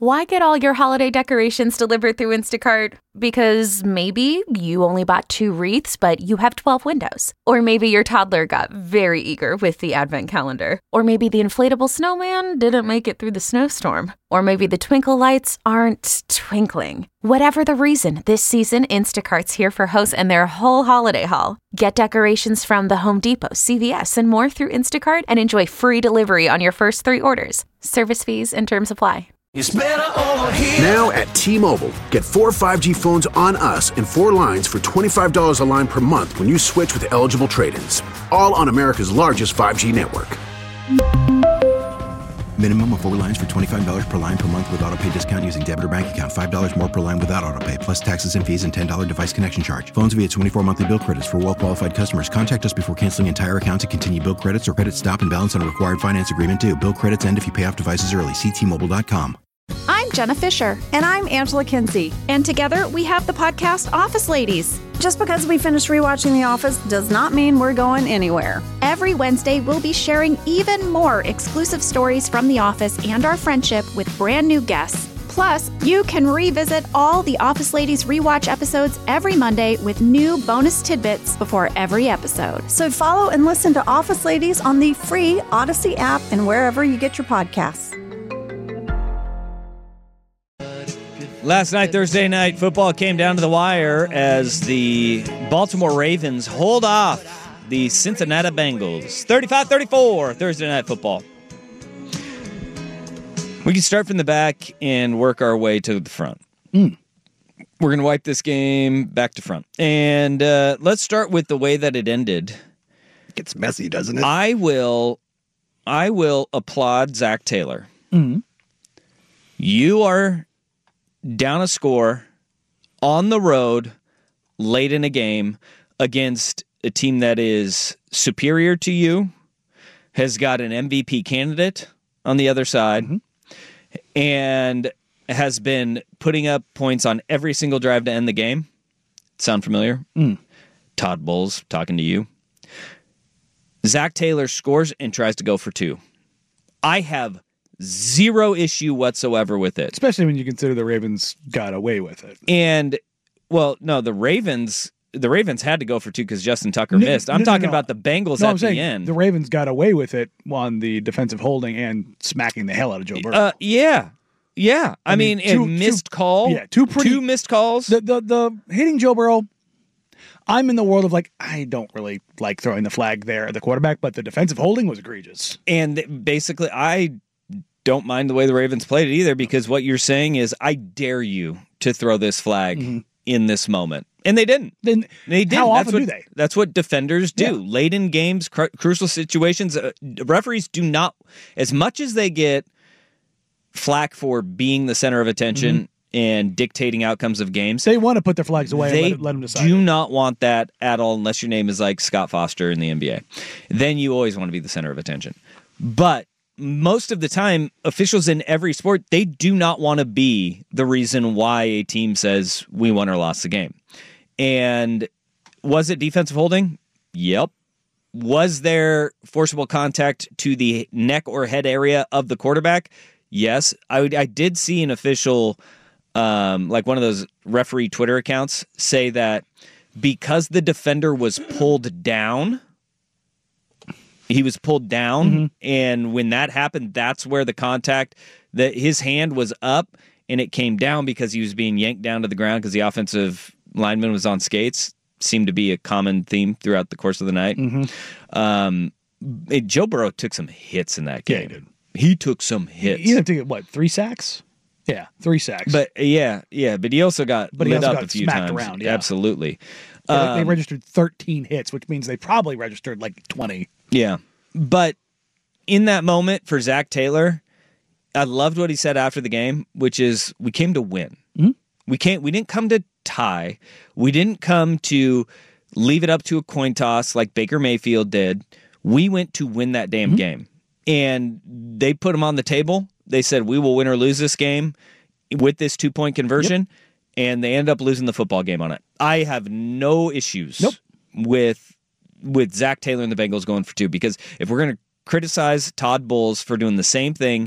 Why get all your holiday decorations delivered through Instacart? Because maybe you only bought 2 wreaths, but you have 12 windows. Or maybe your toddler got very eager with the advent calendar. Or maybe the inflatable snowman didn't make it through the snowstorm. Or maybe the twinkle lights aren't twinkling. Whatever the reason, this season, Instacart's here for hosts and their whole holiday haul. Get decorations from the Home Depot, CVS, and more through Instacart and enjoy free delivery on your first 3 orders. Service fees and terms apply. It's better over here. Now at T-Mobile, get 4 5G phones on us and 4 lines for $25 a line per month when you switch with eligible trade-ins. All on America's largest 5G network. Minimum of 4 lines for $25 per line per month with autopay discount using debit or bank account. $5 more per line without autopay, plus taxes and fees and $10 device connection charge. Phones via 24 monthly bill credits for well-qualified customers. Contact us before canceling entire account to continue bill credits or credit stop and balance on a required finance agreement due. Bill credits end if you pay off devices early. See T-Mobile.com. I'm Jenna Fisher. And I'm Angela Kinsey. And together we have the podcast Office Ladies. Just because we finished rewatching The Office does not mean we're going anywhere. Every Wednesday, we'll be sharing even more exclusive stories from The Office and our friendship with brand new guests. Plus, you can revisit all the Office Ladies rewatch episodes every Monday with new bonus tidbits before every episode. So follow and listen to Office Ladies on the free Odyssey app and wherever you get your podcasts. Last night, Thursday night, football came down to the wire as the Baltimore Ravens hold off the Cincinnati Bengals. 35-34, Thursday night football. We can start from the back and work our way to the front. We're going to wipe this game back to front. And let's start with the way that it ended. It gets messy, doesn't it? I will applaud Zach Taylor. You are down a score on the road late in a game against a team that is superior to you, has got an MVP candidate on the other side, and has been putting up points on every single drive to end the game. Sound familiar? Todd Bowles talking to you. Zach Taylor scores and tries to go for 2. I have zero issue whatsoever with it. Especially when you consider the Ravens got away with it. And, well, no, the Ravens had to go for 2 because Justin Tucker missed. I'm talking about the Bengals at the end. The Ravens got away with it on the defensive holding and smacking the hell out of Joe Burrow. Yeah. I mean, missed call. Yeah, two missed calls. The hitting Joe Burrow, I'm in the world of I don't really like throwing the flag there at the quarterback, but the defensive holding was egregious. And basically, I don't mind the way the Ravens played it either, because what you're saying is, I dare you to throw this flag in this moment. And they didn't. They didn't. How often do they? That's what defenders do. Yeah. Late in games, crucial situations, referees do not, as much as they get flack for being the center of attention and dictating outcomes of games, they want to put their flags away and let them decide. They do not want that at all, unless your name is like Scott Foster in the NBA. Then you always want to be the center of attention. But most of the time, officials in every sport, they do not want to be the reason why a team says we won or lost the game. And was it defensive holding? Yep. Was there forcible contact to the neck or head area of the quarterback? Yes. I did see an official, like one of those referee Twitter accounts, say that because the defender was pulled down, he was pulled down, and when that happened, that's where the contact, that his hand was up, and it came down because he was being yanked down to the ground because the offensive lineman was on skates. Seemed to be a common theme throughout the course of the night. Joe Burrow took some hits in that game. Yeah, he did. He took some hits. He had to get, 3 sacks? Yeah, 3 sacks. But but he also got lit up a few smacked times. Around, yeah. Absolutely. They registered 13 hits, which means they probably registered 20. Yeah. But in that moment for Zach Taylor, I loved what he said after the game, which is, we came to win. We didn't come to tie. We didn't come to leave it up to a coin toss like Baker Mayfield did. We went to win that damn game. And they put him on the table. They said, we will win or lose this game with this 2-point conversion. And they end up losing the football game on it. I have no issues with Zach Taylor and the Bengals going for 2, because if we're going to criticize Todd Bowles for doing the same thing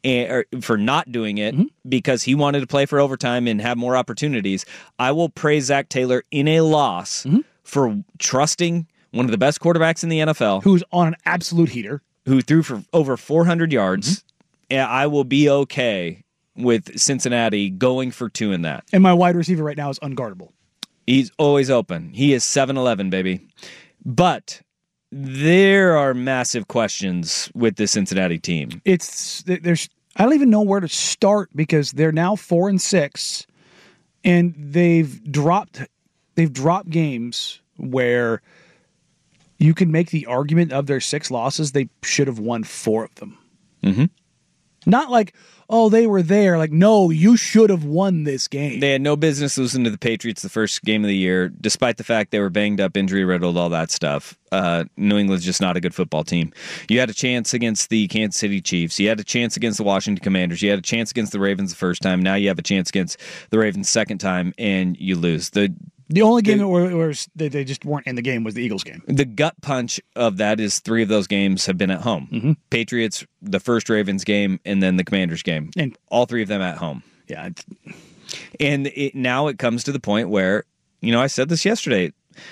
for not doing it because he wanted to play for overtime and have more opportunities. I will praise Zach Taylor in a loss for trusting one of the best quarterbacks in the NFL, who's on an absolute heater, who threw for over 400 yards. And I will be okay with Cincinnati going for 2 in that. And my wide receiver right now is unguardable. He's always open. He is 7-11, baby. But there are massive questions with the Cincinnati team. I don't even know where to start because they're now 4-6, and they've dropped games where you can make the argument of their 6 losses, they should have won 4 of them. Not like, oh, they were there. Like, no, you should have won this game. They had no business losing to the Patriots the first game of the year, despite the fact they were banged up, injury-riddled, all that stuff. New England's just not a good football team. You had a chance against the Kansas City Chiefs. You had a chance against the Washington Commanders. You had a chance against the Ravens the first time. Now you have a chance against the Ravens the second time, and you lose. The only game where they just weren't in the game was the Eagles game. The gut punch of that is 3 of those games have been at home. Patriots, the first Ravens game, and then the Commanders game. And all 3 of them at home. Yeah. And now it comes to the point where, I said this yesterday,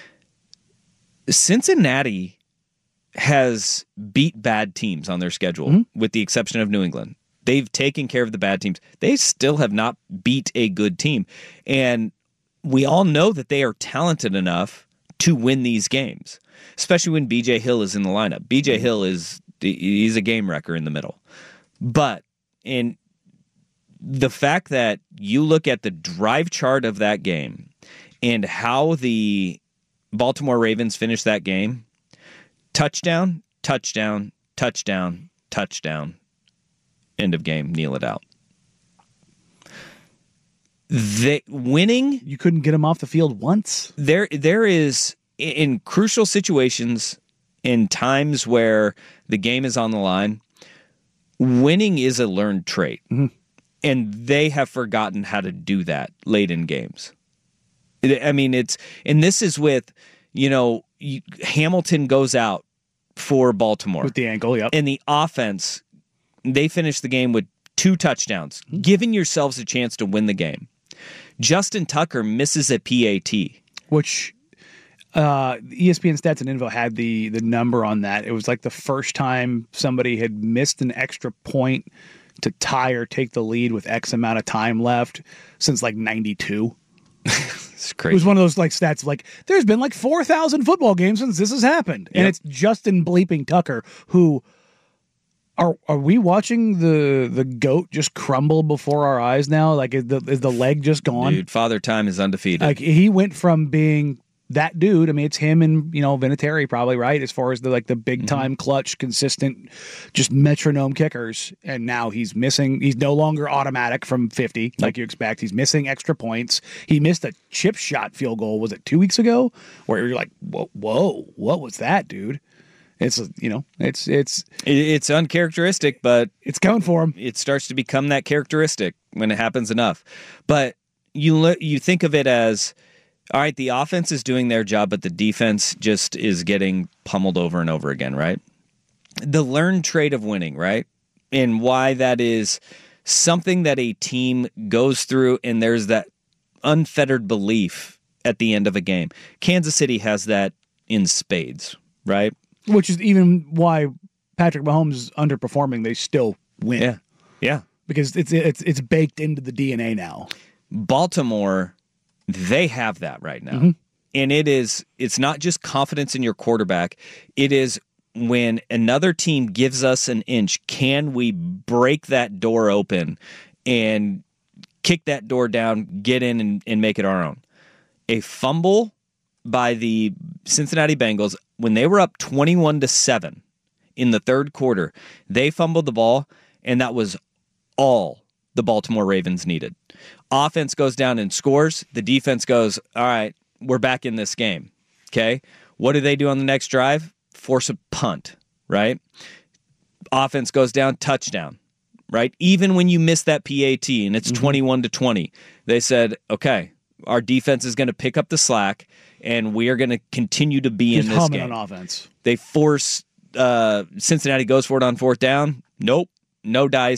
Cincinnati has beat bad teams on their schedule, with the exception of New England. They've taken care of the bad teams. They still have not beat a good team. And we all know that they are talented enough to win these games, especially when B.J. Hill is in the lineup. B.J. Hill he's a game wrecker in the middle. But in the fact that you look at the drive chart of that game and how the Baltimore Ravens finished that game, touchdown, touchdown, touchdown, touchdown, end of game, kneel it out. Winning, you couldn't get them off the field once. There is, in crucial situations, in times where the game is on the line, winning is a learned trait. And they have forgotten how to do that late in games. I mean, and this is with, Hamilton goes out for Baltimore. With the ankle, yep. And the offense, they finish the game with 2 touchdowns, giving yourselves a chance to win the game. Justin Tucker misses a PAT. Which ESPN Stats and Info had the number on that. It was like the first time somebody had missed an extra point to tie or take the lead with X amount of time left since like 92. It's crazy. It was one of those like stats like there's been like 4,000 football games since this has happened. And it's Justin bleeping Tucker who Are we watching the goat just crumble before our eyes now? Like, is the leg just gone? Dude, Father Time is undefeated. Like, he went from being that dude. I mean, it's him and Vinatieri probably, right? As far as the big time clutch, consistent, just metronome kickers. And now he's missing. He's no longer automatic from 50 like you expect. He's missing extra points. He missed a chip shot field goal. Was it 2 weeks ago? Where you're like, whoa, what was that, dude? It's it's uncharacteristic, but it's coming for him. It starts to become that characteristic when it happens enough. But you think of it as, all right, the offense is doing their job, but the defense just is getting pummeled over and over again, right? The learned trait of winning, right? And why that is something that a team goes through, and there's that unfettered belief at the end of a game. Kansas City has that in spades, right? Which is even why Patrick Mahomes is underperforming. They still win. Yeah. Because it's baked into the DNA now. Baltimore, they have that right now. And it's not just confidence in your quarterback. It is when another team gives us an inch, can we break that door open and kick that door down, get in and make it our own? A fumble by the Cincinnati Bengals when they were up 21-7 in the third quarter. They fumbled the ball, and that was all the Baltimore Ravens needed. Offense goes down and scores. The defense goes, all right, we're back in this game. Okay? What do they do on the next drive? Force a punt, right? Offense goes down, touchdown, right? Even when you miss that PAT and it's 21-20, they said, okay, our defense is going to pick up the slack, and we are going to continue to be in this game. On offense. They force Cincinnati goes for it on fourth down. Nope, no dice.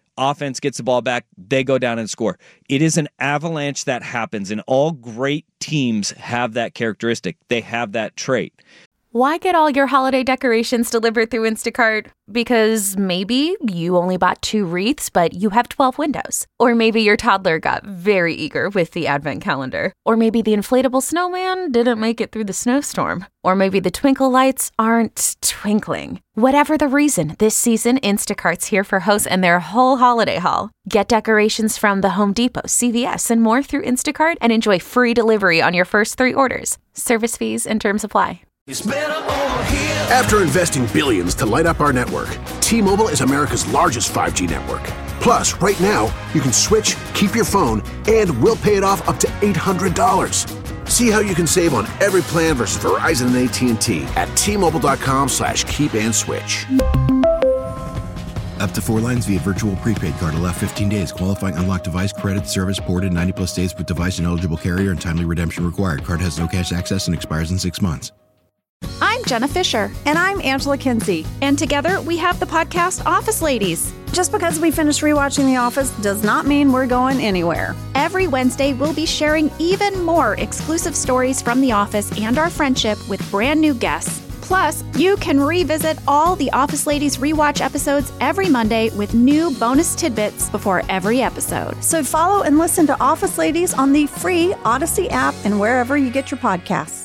offense gets the ball back, they go down and score. It is an avalanche that happens, and all great teams have that characteristic. They have that trait. Why get all your holiday decorations delivered through Instacart? Because maybe you only bought 2 wreaths, but you have 12 windows. Or maybe your toddler got very eager with the advent calendar. Or maybe the inflatable snowman didn't make it through the snowstorm. Or maybe the twinkle lights aren't twinkling. Whatever the reason, this season, Instacart's here for hosts and their whole holiday haul. Get decorations from the Home Depot, CVS, and more through Instacart and enjoy free delivery on your first 3 orders. Service fees and terms apply. It's better over here. After investing billions to light up our network, T-Mobile is America's largest 5G network. Plus, right now, you can switch, keep your phone, and we'll pay it off up to $800. See how you can save on every plan versus Verizon and AT&T at T-Mobile.com/keep-and-switch. Up to 4 lines via virtual prepaid card. Allow 15 days. Qualifying unlocked device credit service ported 90+ days with device and eligible carrier and timely redemption required. Card has no cash access and expires in 6 months. I'm Jenna Fisher. And I'm Angela Kinsey. And together we have the podcast Office Ladies. Just because we finished rewatching The Office does not mean we're going anywhere. Every Wednesday, we'll be sharing even more exclusive stories from The Office and our friendship with brand new guests. Plus, you can revisit all the Office Ladies rewatch episodes every Monday with new bonus tidbits before every episode. So follow and listen to Office Ladies on the free Odyssey app and wherever you get your podcasts.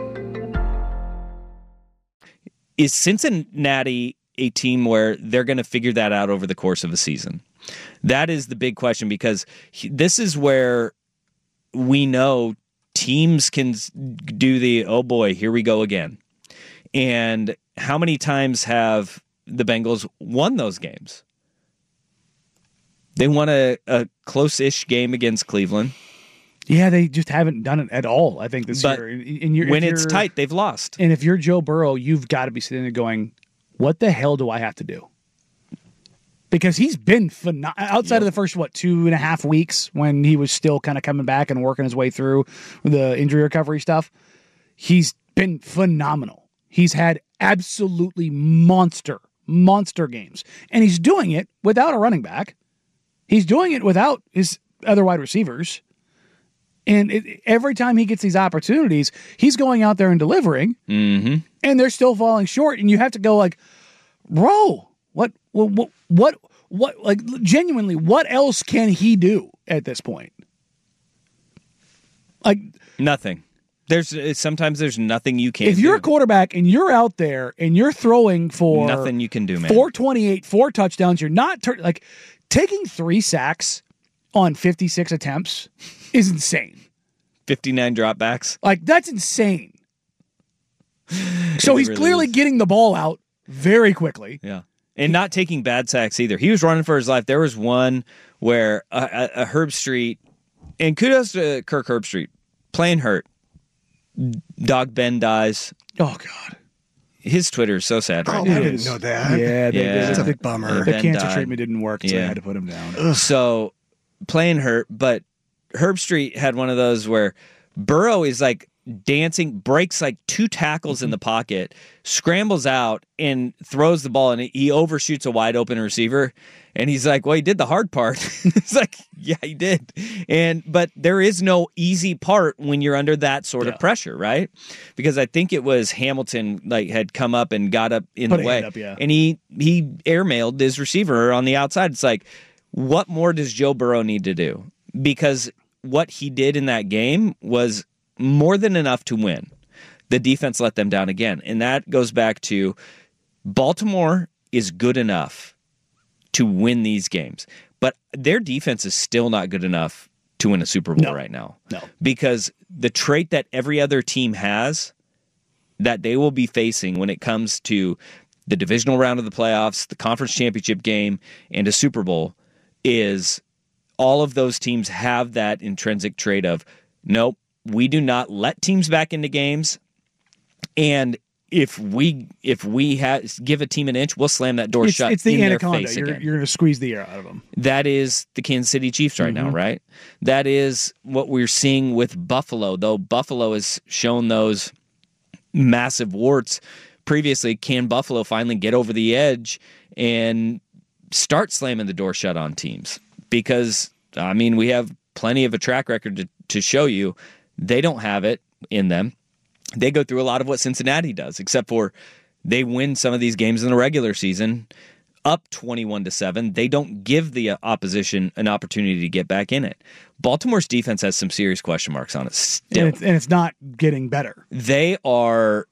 Is Cincinnati a team where they're going to figure that out over the course of a season? That is the big question, because this is where we know teams can do the, oh boy, here we go again. And how many times have the Bengals won those games? They won a close-ish game against Cleveland. Yeah, they just haven't done it at all, I think, this year. When it's tight, they've lost. And if you're Joe Burrow, you've got to be sitting there going, what the hell do I have to do? Because he's been outside of the first, 2.5 weeks when he was still kind of coming back and working his way through the injury recovery stuff. He's been phenomenal. He's had absolutely monster games. And he's doing it without a running back. He's doing it without his other wide receivers. And every time he gets these opportunities, he's going out there and delivering, and they're still falling short. And you have to go like, bro, what, like genuinely, what else can he do at this point? Like nothing. Sometimes there's nothing you can do. If you're a quarterback and you're out there and you're throwing for nothing you can do, man. 428, 4 touchdowns, you're not taking 3 sacks on 56 attempts is insane. 59 dropbacks. Like, that's insane. So he's really clearly getting the ball out very quickly. Yeah. And not taking bad sacks either. He was running for his life. There was one where a Herbstreit, and kudos to Kirk Herbstreit, playing hurt. Dog Ben dies. Oh, God. His Twitter is so sad right now. I didn't know that. Yeah, it's a big bummer. The cancer treatment didn't work, so they had to put him down. Ugh. So, playing hurt, but Herbstreit had one of those where Burrow is like dancing, breaks like 2 tackles in the pocket, scrambles out and throws the ball, and he overshoots a wide open receiver. And he's like, well, he did the hard part. It's like, yeah, he did. But there is no easy part when you're under that sort of pressure, right? Because I think it was Hamilton had come up and got up in the way. And he airmailed his receiver on the outside. It's like, what more does Joe Burrow need to do? Because what he did in that game was more than enough to win. The defense let them down again. And that goes back to Baltimore is good enough to win these games. But their defense is still not good enough to win a Super Bowl right now. No. Because the trait that every other team has that they will be facing when it comes to the divisional round of the playoffs, the conference championship game, and a Super Bowl is all of those teams have that intrinsic trait of, nope, we do not let teams back into games, and if we give a team an inch, we'll slam that door shut. It's the in anaconda. Their face You're again. going to squeeze the air out of them. That is the Kansas City Chiefs right now, right? That is what we're seeing with Buffalo, though Buffalo has shown those massive warts previously. Can Buffalo finally get over the edge and start slamming the door shut on teams because, I mean, we have plenty of a track record to show you. They don't have it in them. They go through a lot of what Cincinnati does, except for they win some of these games in the regular season up 21-7. They don't give the opposition an opportunity to get back in it. Baltimore's defense has some serious question marks on it still. And it's not getting better. They are...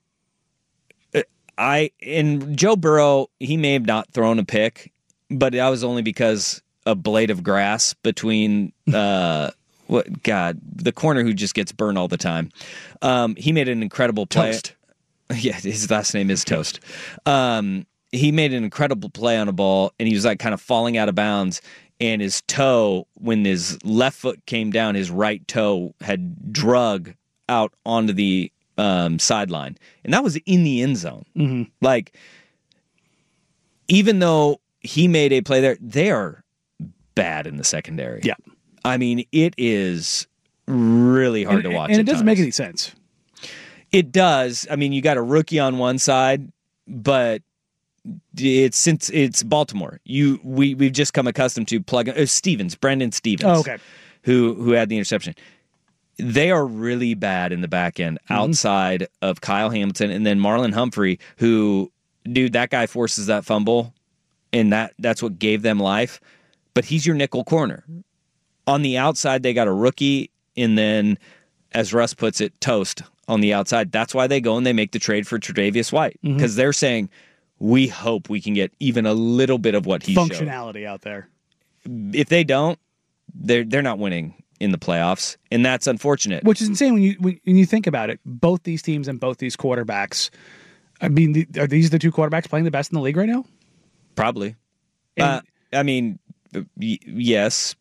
And Joe Burrow, he may have not thrown a pick, but that was only because a blade of grass between... the corner who just gets burned all the time. He made an incredible play. Toast. Yeah, his last name is Toast. He made an incredible play on a ball, and he was like kind of falling out of bounds, and his toe, when his left foot came down, his right toe had drug out onto the sideline, and that was in the end zone. Mm-hmm. Like, even though he made a play there, they are bad in the secondary. Yeah. I mean, it is really hard to watch. And it doesn't make any sense. It does. I mean, you got a rookie on one side, but since it's Baltimore, we've just come accustomed to plugging Brandon Stevens. Oh, okay. Who had the interception. They are really bad in the back end outside of Kyle Hamilton and then Marlon Humphrey, who, dude, that guy forces that fumble, and that's what gave them life. But he's your nickel corner. On the outside, they got a rookie, and then, as Russ puts it, Toast on the outside. That's why they go and they make the trade for Tre'Davious White, because they're saying, we hope we can get even a little bit of what he functionality out there. If they don't, they're not winning in the playoffs, and that's unfortunate. Which is insane when you think about it. Both these teams and both these quarterbacks. I mean, are these the two quarterbacks playing the best in the league right now? Probably. And, I mean, yes.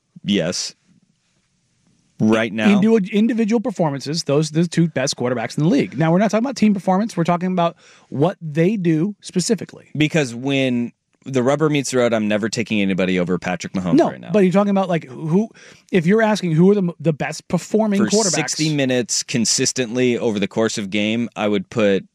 Right now, individual performances, those are the two best quarterbacks in the league. Now, we're not talking about team performance. We're talking about what they do specifically. Because when the rubber meets the road, I'm never taking anybody over Patrick Mahomes right now. But you're talking about like who? If you're asking who are the best performing for quarterbacks 60 minutes consistently over the course of game, I would put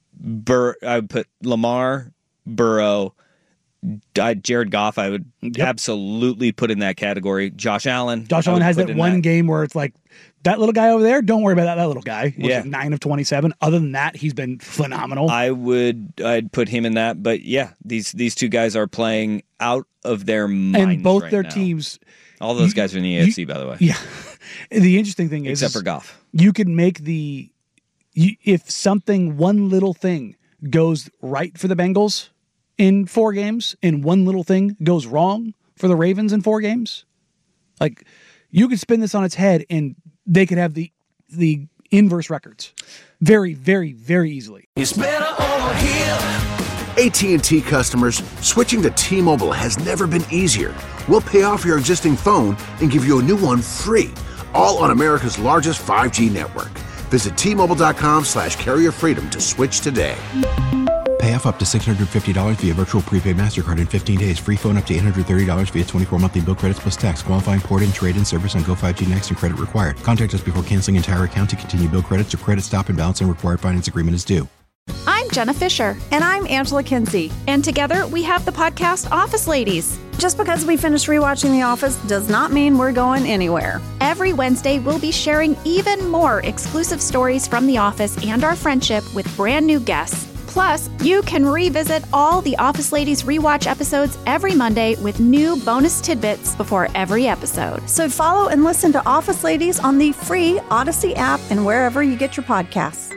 Lamar, Burrow, Jared Goff, I would absolutely put in that category. Josh Allen. Josh Allen has that one game where it's like, that little guy over there, don't worry about that little guy. Yeah. 9 of 27. Other than that, he's been phenomenal. I'd put him in that. But yeah, these two guys are playing out of their minds. And both right their now. Teams. All those guys are in the AFC, by the way. Yeah. The interesting thing is, except for Goff, you can make if one little thing goes right for the Bengals in 4 games, and one little thing goes wrong for the Ravens in 4 games, like, you could spin this on its head and they could have the inverse records very, very, very easily. It's better on here. AT&T customers, switching to T-Mobile has never been easier. We'll pay off your existing phone and give you a new one free, all on America's largest 5G network. Visit T-Mobile.com/carrier freedom to switch today. Pay off up to $650 via virtual prepaid MasterCard in 15 days. Free phone up to $830 via 24 monthly bill credits plus tax. Qualifying port-in, trade-in service on Go 5G Next and credit required. Contact us before canceling entire account to continue bill credits or credit stop and balance on required finance agreement is due. I'm Jenna Fisher. And I'm Angela Kinsey. And together we have the podcast Office Ladies. Just because we finished rewatching The Office does not mean we're going anywhere. Every Wednesday, we'll be sharing even more exclusive stories from The Office and our friendship with brand new guests. Plus, you can revisit all the Office Ladies rewatch episodes every Monday with new bonus tidbits before every episode. So follow and listen to Office Ladies on the free Odyssey app and wherever you get your podcasts.